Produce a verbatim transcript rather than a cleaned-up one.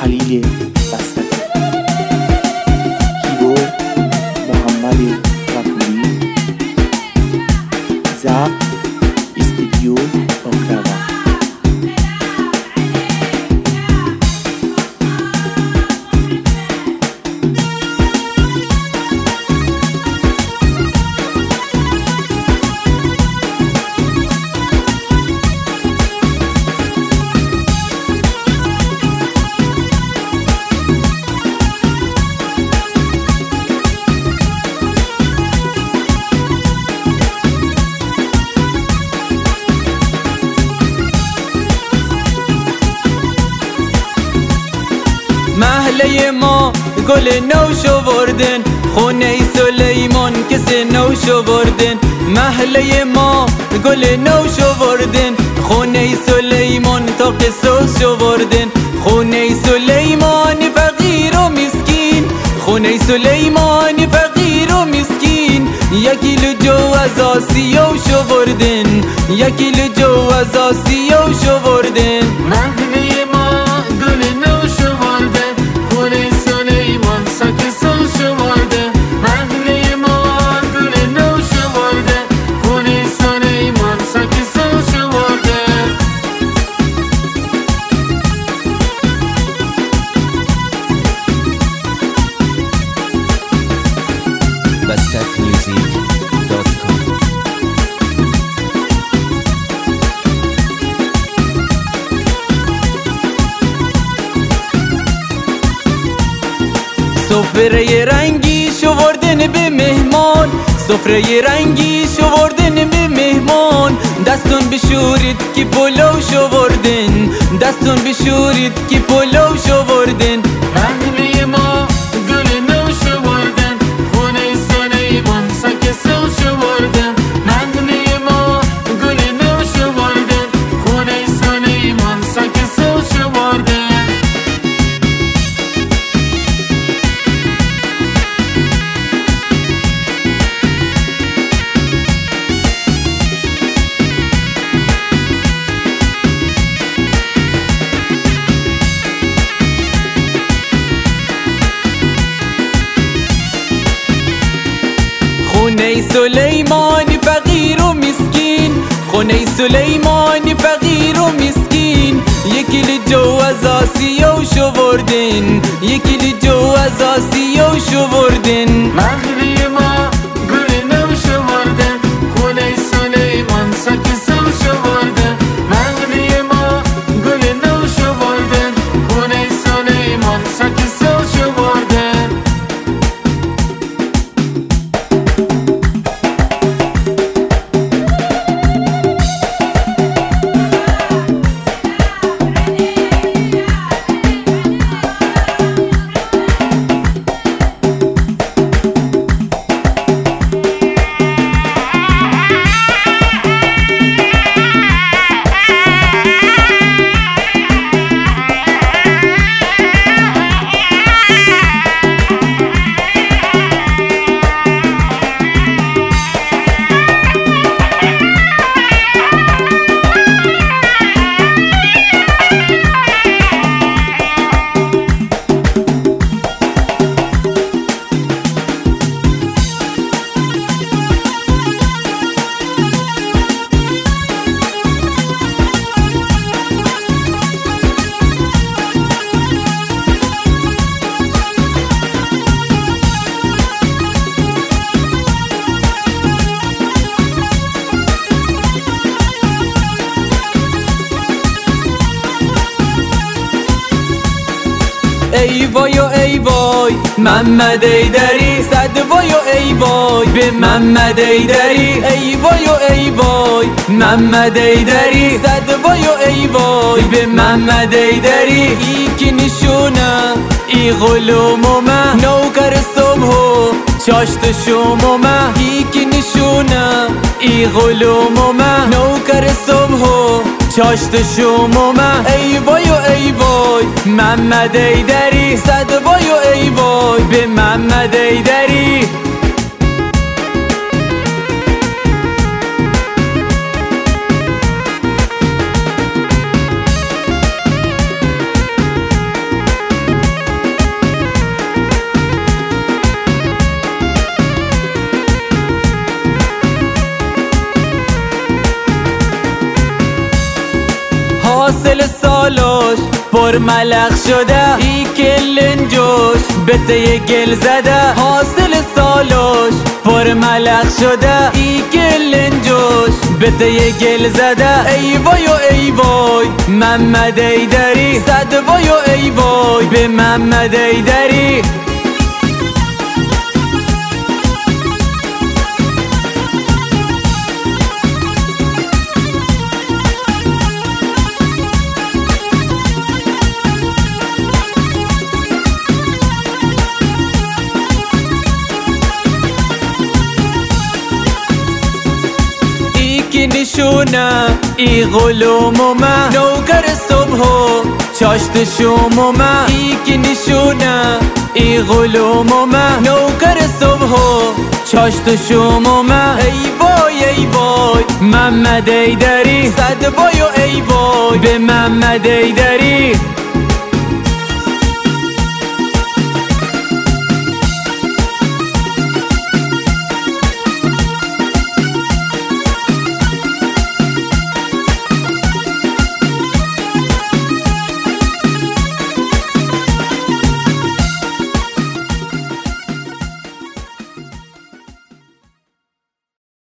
خلیل بستگی، کیبورد محمد غفوری، ضبط استودیو اوکراوا. محله ما گل نو شوردن، خونه سلیمان کسی نو شوردن. محله ما گل نو شوردن، خونه سلیمان تا قصص شوردن. خونه سلیمان فقیر و مسکین، خونه سلیمان فقیر و مسکین. یکی لجو از آسیا شوردن، یکی لجو از آسیا شوردن. محله ما گل نو شوردن، خونه سلیمان ساکسون شوردن. محله ما گل نو شوردن، خونه سلیمان ساکسون شوردن. بستک میوزیک دات کام. سفره رنگی شوردن به مهمان، سفره رنگی شوردن به مهمان. دستون بشورید که پلو شوردن، دستون بشورید که پلو شوردن. محله ما گل نو شوردن، خونه سلیمان ساکسون شوردن. محله ما گل نو شوردن، خونه سلیمان ساکسون شوردن. خونه سلیمان فقیر و مسکین، خونه سلیمان فقیر و مسکین. یکی لجو از آسیا شوردن، یکی لجو از آسیا شوردن. محله ما گل نو شوردن، خونه سلیمان ساکسون شوردن. محله ما گل نو شوردن، خونه سلیمان ساکسون شوردن. ای وای و ای وای محمد ایدری، صد وای و ای وای به محمد ایدری. ای وای و ای وای محمد ایدری، صد وای و ای وای به محمد ایدری. ای که نشونه ای غلومومه، نوکر صبح و چاشت شومومه. ای که نشونه ای غلومومه، نوکر صبح و چاشت شومومه. ای وای و ای وای محمد ایدری، صد وای و ای وای به محمد ایدری. حاصل سالش پر ملخ شده ای کلن جوش بته گل زده حاصل سالش پر ملخ شده ای کلن جوش بته گل زده ای وای و ای وای محمد ایدری صد وای و ای وای به محمد ایدری نشونه ای غلومومه نوکر صبح و چاشت شومومه ای که نشونه ای غلومومه نوکر صبح و چاشت شومومه ای وای ای وای محمد ایدری صد وای و ای وای به محمد ایدری